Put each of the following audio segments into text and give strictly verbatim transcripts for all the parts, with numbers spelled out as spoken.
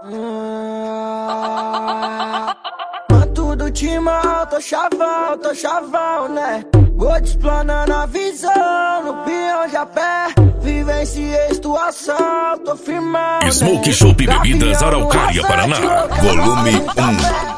Manto do timão, tô chavão, tô chavão, né? Vou te explanando a visão, no peão de a pé. Vivenciei situação, tô firmão, Smoke Shop Bebidas Araucária, Paraná. Volume um.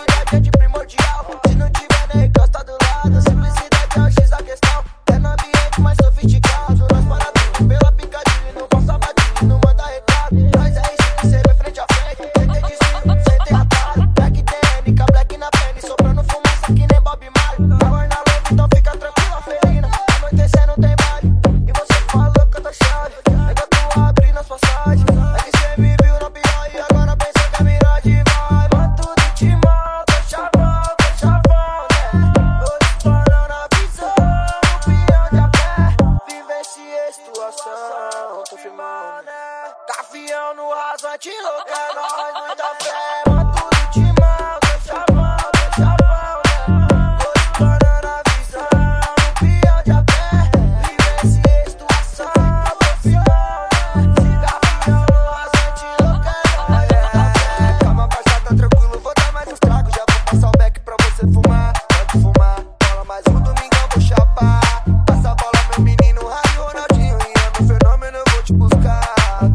Gavião no rasante, louca, é nóis, muita fé. Manto do timão, tô chavão, tô chavão, né? Tô explorando a visão, no peão de a pé. Vivenciei situação, tô fião, né? Gavião no rasante, louca, é nóis, muita fé. Calma, parça, tá tranquilo, vou dar mais uns tragos. Já vou passar o beck pra você fumar. Pode fumar, bola mais um domingão, vou chapar. Passa a bola, meu menino, Rádio Ronaldinho. E é meu fenômeno, eu vou te buscar.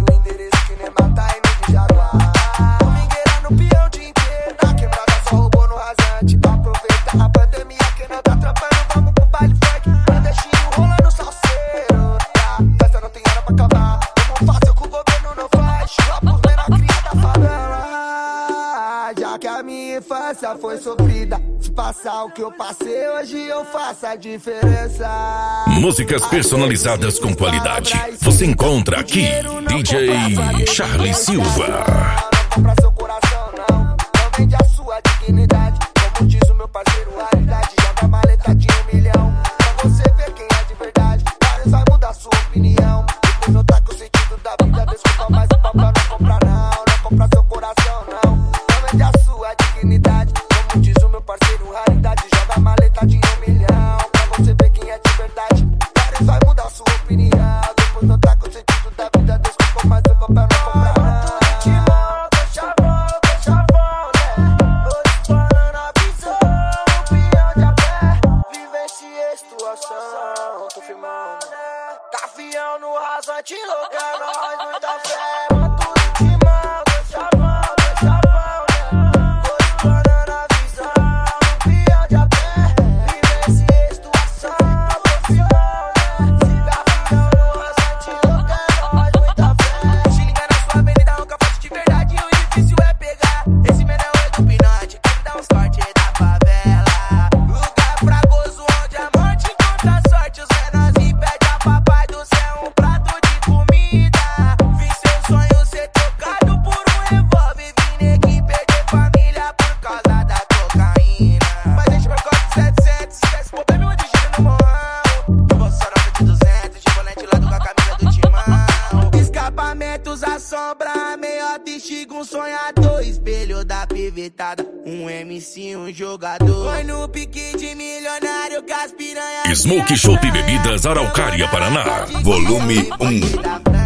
Que a minha infância foi sofrida. Se passar o que eu passei, hoje eu faço a diferença. Músicas personalizadas com qualidade você encontra aqui. D J Charlie Silva. Não compra seu coração, não. Não vende a sua dignidade. Como diz o meu parceiro, raridade. Joga a maleta de um milhão pra você ver quem é de verdade. Vários vai mudar sua opinião. Depois notar que o sentido da vida desculpa, mas o papai não compra não. Não compra seu coração, não. A sua dignidade, como diz o meu parceiro, raridade. Joga a maleta de um milhão pra você ver quem é de verdade. Vários vai mudar sua opinião. Depois notar que o sentido da vida desculpa, mas o papel não compra não. Tô timão, tô chavão, tô chavão, né? Tô explorando a visão, no peão de a pé. Vivenciei situação, tô filmando. Gavião no rasante, louca, é nóis, muita fé. Manto do timão, tô chavão, tô chavão, né? Assombra, meiota e chica, um sonhador. Espelho da pivetada, um M C, um jogador. Foi no pique de milionário que as piranhas. Smoke Shop Bebidas Araucária, Paraná. Volume um.